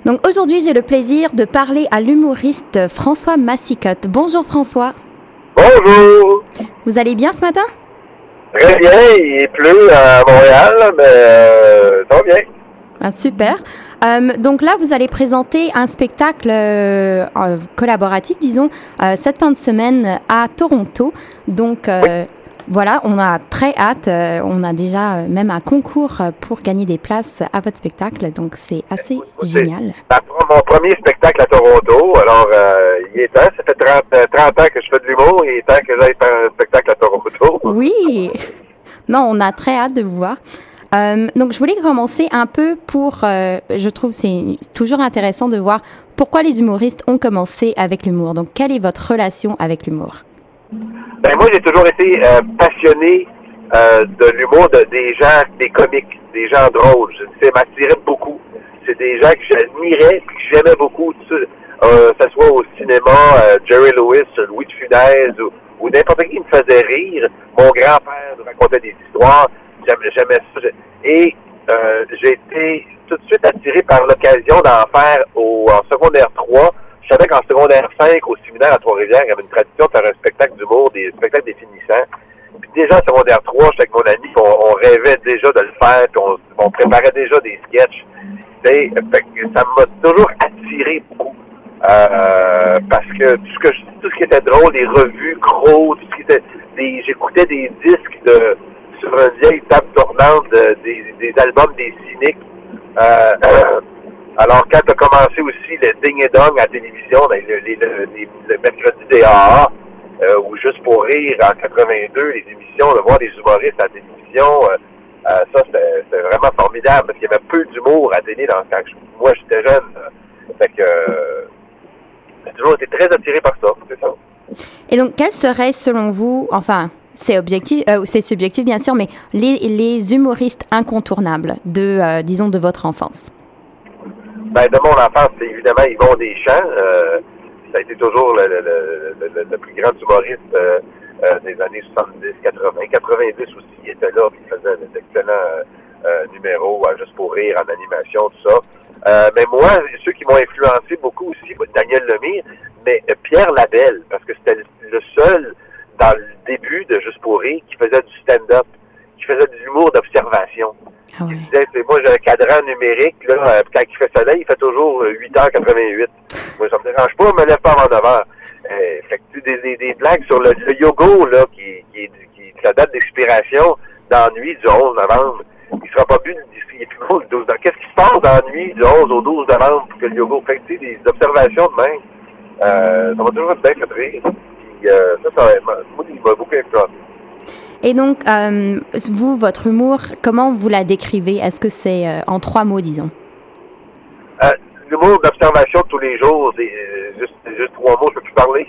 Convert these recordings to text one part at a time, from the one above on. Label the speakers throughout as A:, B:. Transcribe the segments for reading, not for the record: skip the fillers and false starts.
A: Donc aujourd'hui, j'ai le plaisir de parler à l'humoriste François Massicotte. Bonjour François.
B: Bonjour.
A: Vous allez bien ce matin?
B: Très bien, il pleut à Montréal, mais ça va bien.
A: Ah, super. Donc là, vous allez présenter un spectacle collaboratif, disons, cette fin de semaine à Toronto. Donc voilà, on a très hâte. On a déjà même un concours pour gagner des places à votre spectacle. Donc c'est assez génial.
B: C'est mon premier spectacle à Toronto. Alors, il est temps. Ça fait 30 ans que je fais de l'humour. Il est temps que j'aille faire un spectacle à Toronto.
A: Oui. Non, on a très hâte de vous voir. Donc, je voulais commencer un peu je trouve c'est toujours intéressant de voir pourquoi les humoristes ont commencé avec l'humour. Donc, quelle est votre relation avec l'humour?
B: Ben, moi, j'ai toujours été passionné de l'humour des gens, des comiques, des gens drôles. Ça m'attirait beaucoup. C'est des gens que j'admirais et que j'aimais beaucoup. Que ce soit au cinéma, Jerry Lewis, Louis de Funès ou n'importe qui me faisait rire. Mon grand-père nous racontait des histoires. J'aimais ça. Et j'ai été tout de suite attiré par l'occasion d'en faire en secondaire 3. Je savais qu'en secondaire 5, au séminaire à Trois-Rivières, il y avait une tradition de faire un spectacle d'humour, des spectacles définissants. Puis déjà en secondaire 3, j'étais avec mon ami, on rêvait déjà de le faire, puis on préparait déjà des sketchs. Fait que ça m'a toujours attiré beaucoup. Parce que tout ce qui était drôle, les revues gros, tout ce qui était j'écoutais des disques sur une vieille table tournante des albums des cyniques. Alors quand tu as commencé aussi le Ding et Dong à la télévision, le mercredi des AA, ou Juste pour rire en 82, les émissions, de voir des humoristes à la télévision, ça c'était vraiment formidable parce qu'il y avait peu d'humour à la télé quand moi j'étais jeune. Fait que j'ai toujours été très attiré par ça, c'est ça.
A: Et donc, quel serait selon vous, enfin, c'est subjectif bien sûr, mais les humoristes incontournables disons, de votre enfance?
B: Ben, de mon enfance, c'est évidemment Yvon Deschamps. Ça a été toujours le plus grand humoriste des années 70, 80, 90 aussi. Il était là, puis il faisait d'excellents numéros, Juste pour rire, en animation, tout ça. Mais moi, ceux qui m'ont influencé beaucoup aussi, Daniel Lemire, mais Pierre Labelle, parce que c'était le seul dans le début de Juste pour rire qui faisait du stand-up, qui faisait de l'humour d'observation.
A: Ah ouais.
B: Il disait, moi j'ai un cadran numérique, là, quand il fait soleil, il fait toujours 8h88. Moi, ça me dérange pas, je me lève pas avant 9h. Fait que des blagues sur le yoga, là, qui la date d'expiration dans la nuit du 11 novembre. Il sera pas bu d'ici plus beau le 12 novembre. Qu'est-ce qui se passe dans la nuit du 11 au 12 novembre pour que le yoga? Fait que, tu sais, des observations de même. Ça va toujours être bien fait rire. Puis, moi, il m'a beaucoup influencé.
A: Et donc, vous, votre humour, comment vous la décrivez? Est-ce que c'est en 3 mots, disons?
B: L'humour d'observation de tous les jours, c'est juste 3 mots, je peux plus parler.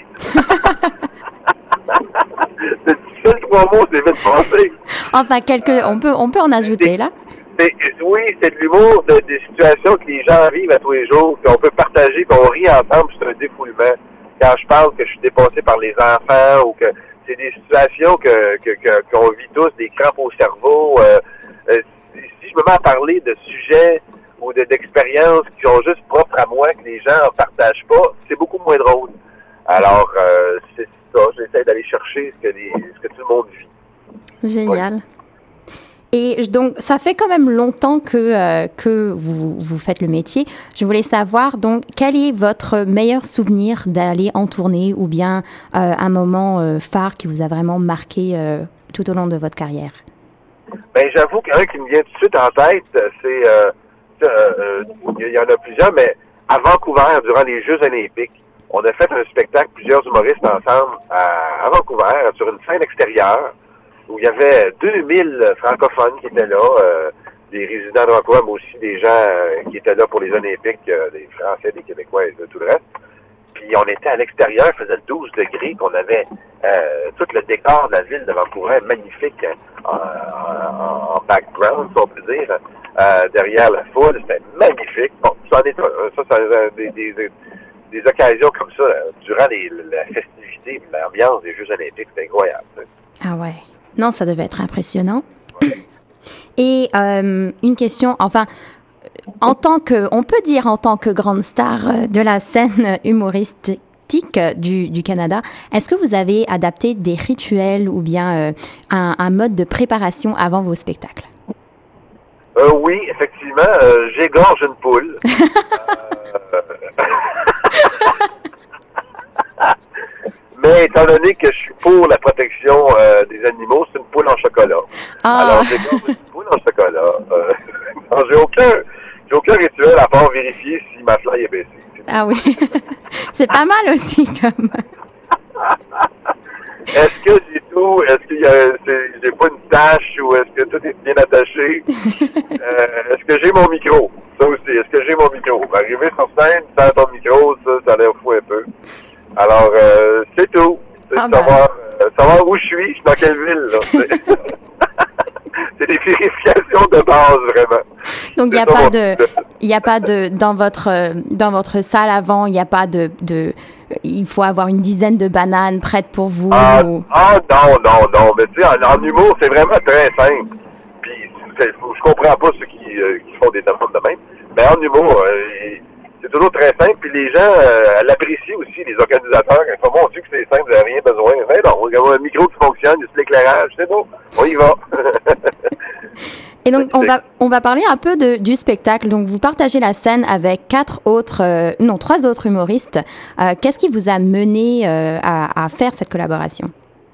B: C'est difficile, 3 mots, c'est vite pensé.
A: Enfin, on peut en ajouter, là.
B: Oui, c'est de l'humour des situations que les gens vivent à tous les jours, qu'on peut partager, qu'on rit ensemble, c'est un défoulement. Quand je parle que je suis dépassé par les enfants ou que c'est des situations qu'on vit tous, des crampes au cerveau. Si je me mets à parler de sujets ou d'expériences qui sont juste propres à moi, que les gens ne partagent pas, c'est beaucoup moins drôle. Alors, c'est ça, j'essaie d'aller chercher ce que tout le monde vit.
A: Génial. Ouais. Et donc, ça fait quand même longtemps que vous faites le métier. Je voulais savoir, donc, quel est votre meilleur souvenir d'aller en tournée ou bien un moment phare qui vous a vraiment marqué tout au long de votre carrière?
B: Ben, j'avoue qu'un qui me vient tout de suite en tête, c'est... il y en a plusieurs, mais à Vancouver, durant les Jeux olympiques, on a fait un spectacle, plusieurs humoristes ensemble, à Vancouver, sur une scène extérieure, où il y avait 2000 francophones qui étaient là, des résidents de Vancouver, mais aussi des gens qui étaient là pour les Olympiques, des Français, des Québécois et de tout le reste. Puis on était à l'extérieur, il faisait 12 degrés, qu'on avait tout le décor de la ville de Vancouver magnifique en background, si on peut dire, derrière la foule. C'était magnifique. Bon, ça en est des occasions comme ça, durant la festivité, l'ambiance des Jeux olympiques, c'était incroyable.
A: Ah ouais. Non, ça devait être impressionnant. Et une question, enfin, on peut dire en tant que grande star de la scène humoristique du Canada, est-ce que vous avez adapté des rituels ou bien un mode de préparation avant vos spectacles?
B: Oui, effectivement, j'égorge une poule. Mais étant donné que je suis pour la protection des animaux, c'est une poule en chocolat. Alors, j'égorge une poule en chocolat. Non, j'ai aucun rituel à part vérifier si ma fly est baissée.
A: Ah oui, c'est pas mal aussi comme...
B: Est-ce que j'ai tout? Est-ce qu'il y a, j'ai pas une tâche ou est-ce que tout est bien attaché? Est-ce que j'ai mon micro? Ça aussi, est-ce que j'ai mon micro? Arriver sur scène, faire ton micro, ça a l'air fou un peu. Alors, c'est tout. C'est savoir où je suis dans quelle ville, là. C'est des vérifications de base, vraiment.
A: Donc, il n'y a pas de, dans votre salle avant, il n'y a pas de, il faut avoir une dizaine de bananes prêtes pour vous.
B: Non. Mais tu sais, en humour, c'est vraiment très simple. Puis, je comprends pas ceux qui font des demandes de même. Mais en humour, c'est toujours très simple. Puis les gens l'apprécient aussi, les organisateurs. Ils font, mon Dieu, que c'est simple, vous n'avez rien besoin. Mais non, on a un micro qui fonctionne, il y a l'éclairage, c'est bon, on y va.
A: Et donc, on va parler un peu du spectacle. Donc, vous partagez la scène avec trois autres humoristes. Qu'est-ce qui vous a mené à faire cette collaboration?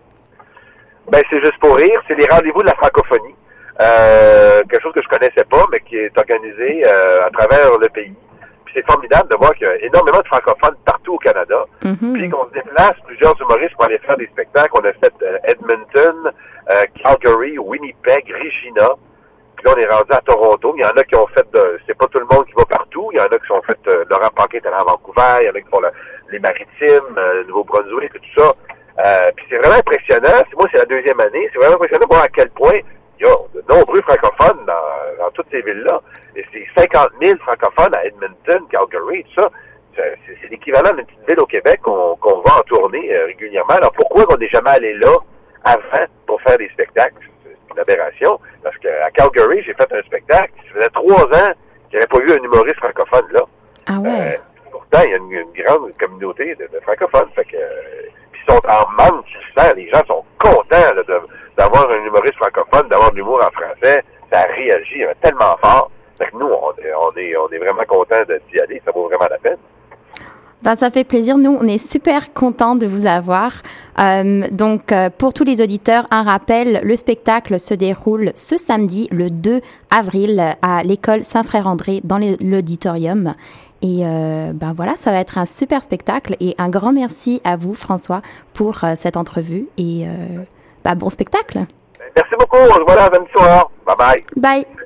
B: Ben, c'est juste pour rire. C'est les rendez-vous de la francophonie. Quelque chose que je connaissais pas, mais qui est organisé à travers le pays. Puis c'est formidable de voir qu'il y a énormément de francophones partout au Canada. Mm-hmm. Puis qu'on se déplace, plusieurs humoristes pour aller faire des spectacles. On a fait Edmonton, Calgary, Winnipeg, Regina. Puis là, on est rendu à Toronto. Il y en a qui ont fait c'est pas tout le monde qui va partout. Il y en a qui ont fait Laurent Paquin est allé à Vancouver. Il y en a qui font les Maritimes, le Nouveau-Brunswick et tout ça. Puis c'est vraiment impressionnant. Moi, c'est la deuxième année. C'est vraiment impressionnant de voir à quel point il y a de nombreux francophones dans toutes ces villes-là. Et c'est 50 000 francophones à Edmonton, Calgary, tout ça. C'est l'équivalent d'une petite ville au Québec qu'on va en tournée régulièrement. Alors pourquoi on n'est jamais allé là avant pour faire des spectacles? C'est une aberration. Parce qu'à Calgary, j'ai fait un spectacle. Ça faisait 3 ans qu'il n'y avait pas eu un humoriste francophone là.
A: Ah ouais?
B: Pourtant, il y a une grande communauté de francophones. Fait que, puis ils sont en manque, tu le sens. Les gens sont contents là, d'avoir un humoriste francophone, d'avoir de l'humour en français. Ça réagit tellement fort. Fait que nous, on est vraiment contents d'y aller. Ça vaut vraiment la peine.
A: Ben, ça fait plaisir. Nous, on est super contents de vous avoir. Donc, pour tous les auditeurs, un rappel, le spectacle se déroule ce samedi, le 2 avril, à l'école Saint-Frère-André, dans l'auditorium. Et ben voilà, ça va être un super spectacle. Et un grand merci à vous, François, pour cette entrevue. Et bon spectacle.
B: Merci beaucoup. On se voit la 20 soir. Bye bye.
A: Bye.